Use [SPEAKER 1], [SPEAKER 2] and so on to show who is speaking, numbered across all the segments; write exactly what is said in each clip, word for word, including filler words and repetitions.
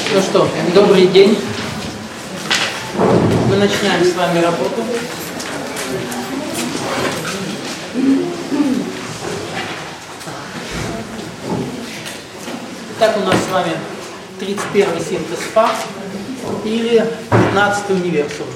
[SPEAKER 1] Ну что, добрый день. Мы начинаем с вами работу. Так, у нас с вами тридцать первый синтез ФА или пятнадцатый универсум.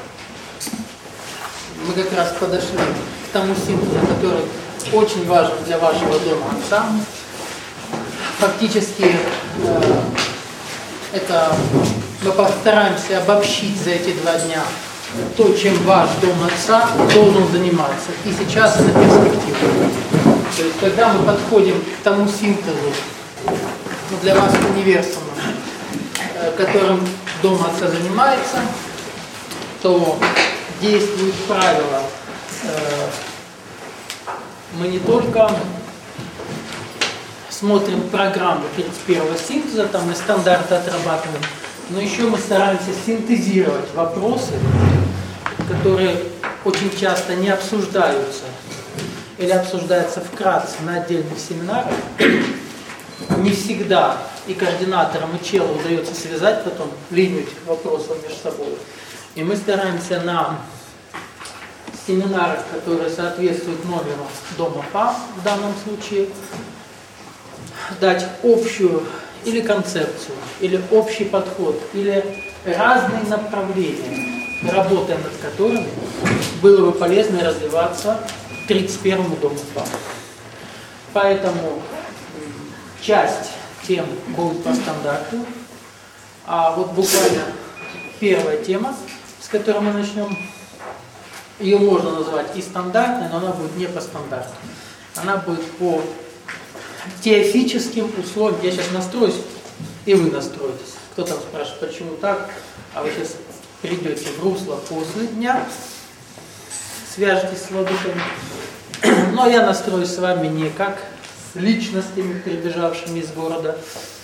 [SPEAKER 1] Мы как раз подошли к тому синтезу, который очень важен для вашего дома отца. Фактически э, это мы постараемся обобщить за эти два дня то, чем ваш дом отца должен заниматься и сейчас, и на перспективу. То есть, когда мы подходим к тому синтезу, ну, для вас универсума, э, которым дом отца занимается, то действуют правила. Э, мы не только смотрим программу тридцать первого синтеза, там мы стандарты отрабатываем, но еще мы стараемся синтезировать вопросы, которые очень часто не обсуждаются или обсуждаются вкратце на отдельных семинарах. Не всегда и координаторам, и челу удается связать потом линию этих вопросов между собой. И мы стараемся на семинарах, которые соответствуют номеру дома ФА в данном случае, дать общую или концепцию, или общий подход, или разные направления, работая над которыми было бы полезно развиваться тридцать первому дому ФА. Поэтому часть тем будет по стандарту, а вот буквально первая тема, с которой мы начнем, ее можно назвать и стандартной, но она будет не по стандарту. Она будет по теоретическим условиям. Я сейчас настроюсь, и вы настроитесь. Кто там спрашивает, почему так, а вы сейчас придете в русло после дня, свяжетесь с владыками. Но я настроюсь с вами не как с личностями, прибежавшими из города,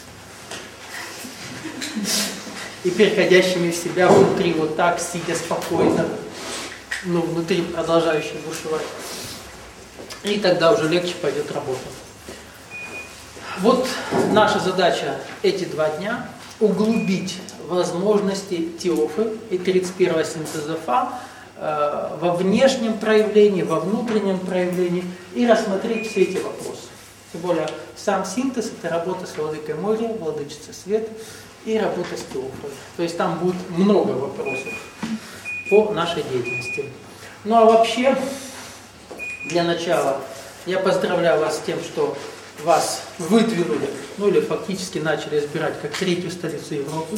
[SPEAKER 1] и переходящими в себя внутри вот так, сидя спокойно, но внутри продолжающими бушевать. И тогда уже легче пойдет работа. Вот наша задача эти два дня – углубить возможности Теофы и тридцать первого синтеза ФА э, во внешнем проявлении, во внутреннем проявлении и рассмотреть все эти вопросы. Тем более сам синтез – это работа с Владыкой Морей, Владычицей Свет и работа с Теофой. То есть там будет много вопросов по нашей деятельности. Ну а вообще, для начала, я поздравляю вас с тем, что вас выдвинули, ну или фактически начали избирать как третью столицу Европы.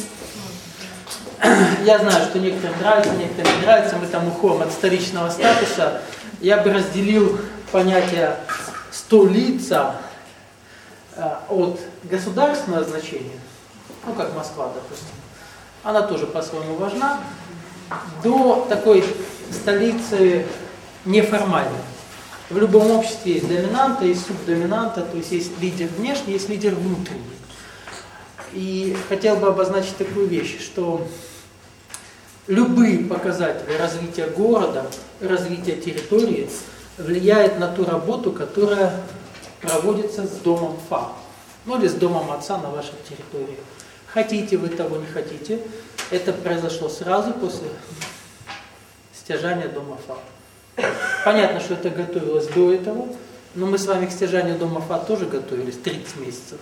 [SPEAKER 1] Я знаю, что некоторым нравится, некоторым не нравится, мы там уходим от столичного статуса. Я бы разделил понятие столица от государственного значения, ну как Москва, допустим, она тоже по-своему важна, до такой столицы неформальной. В любом обществе есть доминанта, есть субдоминанта, то есть есть лидер внешний, есть лидер внутренний. И хотел бы обозначить такую вещь, что любые показатели развития города, развития территории влияют на ту работу, которая проводится с домом ФА, ну или с домом отца на вашей территории. Хотите вы того, не хотите, это произошло сразу после стяжания дома ФА. Понятно, что это готовилось до этого, но мы с вами к стяжанию дома ФА тоже готовились тридцать месяцев.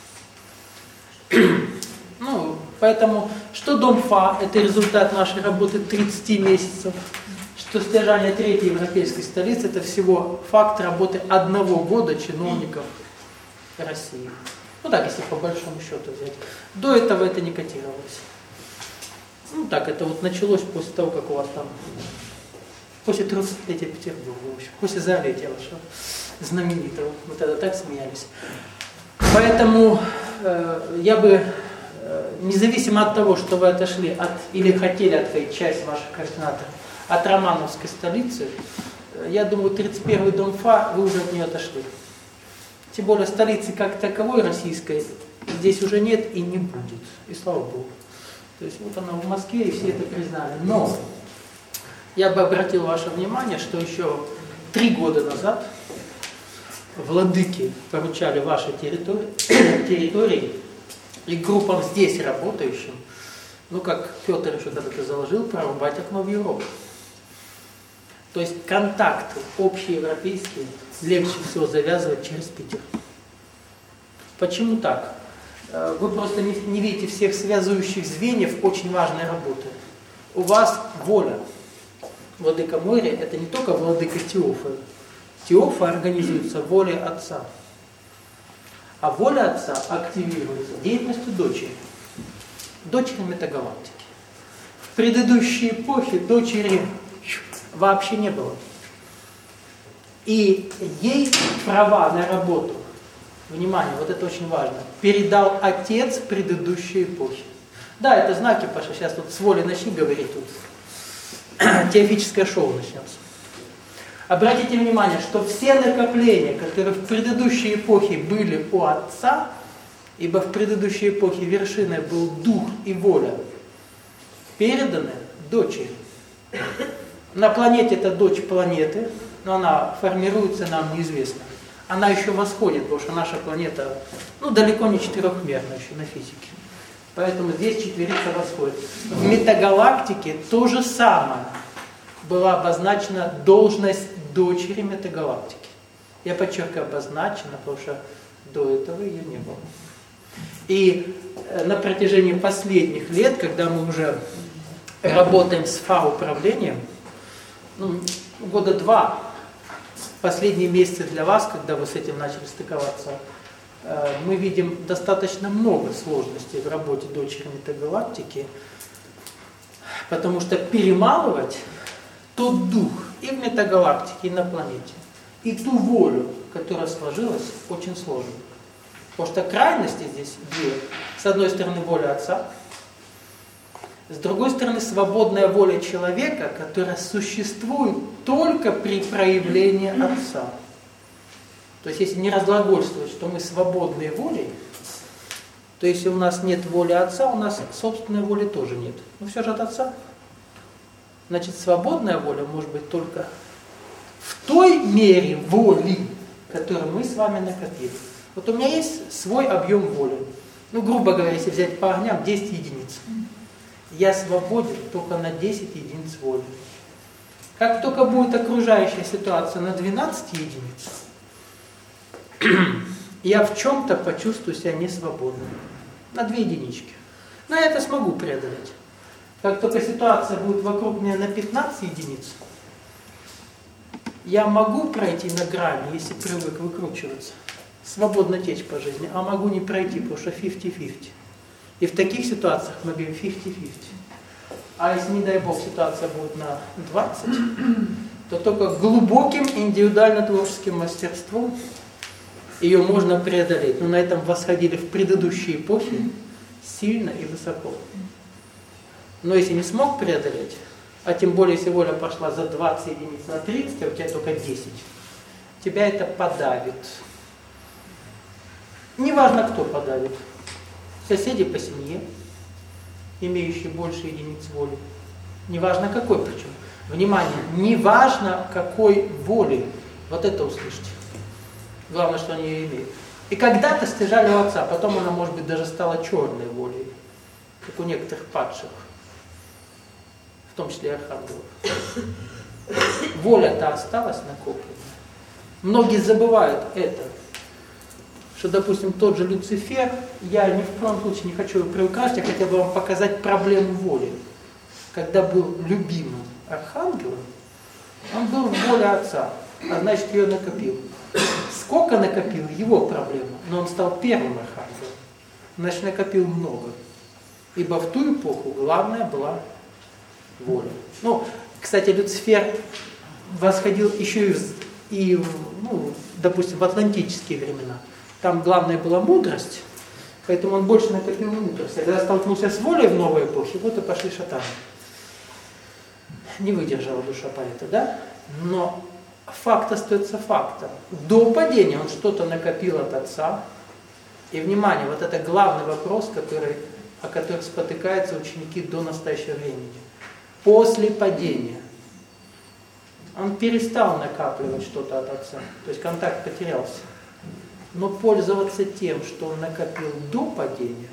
[SPEAKER 1] Ну, поэтому, что дом ФА – это результат нашей работы тридцати месяцев, что стяжание третьей европейской столицы – это всего факт работы одного года чиновников России. Ну так, если по большому счету взять. До этого это не котировалось. Ну так, это вот началось после того, как у вас там... После тридцатилетия Петербурга, в общем, после заолетия вашего знаменитого. Мы тогда так смеялись. Поэтому э, я бы, э, независимо от того, что вы отошли от, или хотели отходить, часть ваших координаторов, от романовской столицы, э, я думаю, тридцать первый дом ФА, вы уже от нее отошли. Тем более столицы как таковой российской здесь уже нет и не будет. И слава Богу. То есть вот она в Москве, и все это признали. Но я бы обратил ваше внимание, что еще три года назад владыки поручали вашей территории, территории и группам здесь работающим, ну как Петр еще когда-то заложил, прорубать окно в Европу. То есть контакты общеевропейские легче всего завязывать через Питер. Почему так? Вы просто не, не видите всех связывающих звеньев очень важной работы. У вас воля. Владыка моря – это не только владыка Теофа. Теофа организуется волей отца. А воля отца активируется деятельностью дочери. Дочери метагалактики. В предыдущей эпохе дочери вообще не было. И ей права на работу, внимание, вот это очень важно, передал отец предыдущей эпохи. Да, это знаки, Паша, сейчас тут с воли начни говорить, тут теофическое шоу начнется. Обратите внимание, что все накопления, которые в предыдущей эпохе были у отца, ибо в предыдущей эпохе вершиной был дух и воля, переданы дочери. На планете это дочь планеты, но она формируется нам неизвестно. Она еще восходит, потому что наша планета ну, далеко не четырехмерна еще на физике. Поэтому здесь четверица восходит. В метагалактике то же самое. Была обозначена должность дочери метагалактики. Я подчеркиваю, обозначена, потому что до этого ее не было. И на протяжении последних лет, когда мы уже работаем с фа-управлением, ну, года два, последние месяцы для вас, когда вы с этим начали стыковаться, мы видим достаточно много сложностей в работе дочери метагалактики, потому что перемалывать тот дух и в метагалактике, и на планете, и ту волю, которая сложилась, очень сложно. Потому что крайности здесь две. С одной стороны воля отца, с другой стороны свободная воля человека, которая существует только при проявлении отца. То есть если не разглагольствовать, что мы свободные волей, то если у нас нет воли отца, у нас собственной воли тоже нет. Ну все же от отца. Значит, свободная воля может быть только в той мере воли, которую мы с вами накопили. Вот у меня есть свой объем воли. Ну, грубо говоря, если взять по огням, десять единиц. Я свободен только на десять единиц воли. Как только будет окружающая ситуация на двенадцать единиц, я в чем-то почувствую себя несвободным. На две единички. Но я это смогу преодолеть. Как только ситуация будет вокруг меня на пятнадцать единиц, я могу пройти на грани, если привык выкручиваться, свободно течь по жизни, а могу не пройти, потому что пятьдесят на пятьдесят. И в таких ситуациях мы бьем пятьдесят на пятьдесят. А если, не дай бог, ситуация будет на двадцать, то только глубоким индивидуально-творческим мастерством ее можно преодолеть. Но на этом восходили в предыдущие эпохи сильно и высоко. Но если не смог преодолеть, а тем более, если воля пошла за двадцать единиц на тридцать, а у тебя только десять, тебя это подавит. Неважно, кто подавит. Соседи по семье, имеющие больше единиц воли. Неважно какой причем. Внимание, неважно какой воли. Вот это услышьте. Главное, что они ее имеют. И когда-то стяжали у отца, потом она, может быть, даже стала черной волей, как у некоторых падших, в том числе и архангелов. Воля-то осталась накопленная. Многие забывают это. Что, допустим, тот же Люцифер, я ни в коем случае не хочу его приукрасить, я хотел бы вам показать проблему воли. Когда был любимым архангелом, он был в воле отца, а значит ее накопил. Сколько накопил, его проблема, но он стал первым архангелом, значит накопил много. Ибо в ту эпоху главное была воля. Ну, кстати, Люцифер восходил еще и, в, и в, ну, допустим, в атлантические времена. Там главное была мудрость, поэтому он больше накопил мудрость. А когда столкнулся с волей в новой эпохе, вот и пошли шатаны. Не выдержала душа поэта, да? Но факт остается фактом. До падения он что-то накопил от отца. И, внимание, вот это главный вопрос, который, о котором спотыкаются ученики до настоящего времени. После падения он перестал накапливать что-то от отца. То есть контакт потерялся. Но пользоваться тем, что он накопил до падения,